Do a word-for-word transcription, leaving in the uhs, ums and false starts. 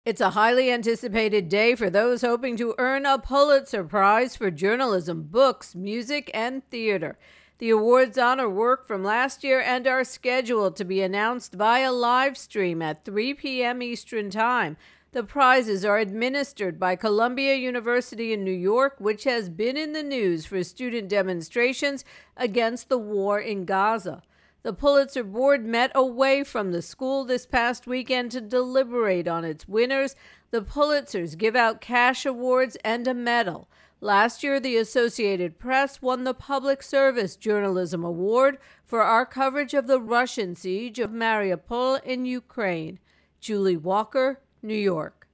It's a highly anticipated day for those hoping to earn a Pulitzer Prize for journalism, books, music, and theater. The awards honor work from last year and are scheduled to be announced via live stream at three p.m. Eastern Time. The prizes are administered by Columbia University in New York, which has been in the news for student demonstrations against the war in Gaza. The Pulitzer Board met away from the school this past weekend to deliberate on its winners. The Pulitzers give out cash awards and a medal. Last year, the Associated Press won the Public Service Journalism Award for our coverage of the Russian siege of Mariupol in Ukraine. Julie Walker, New York.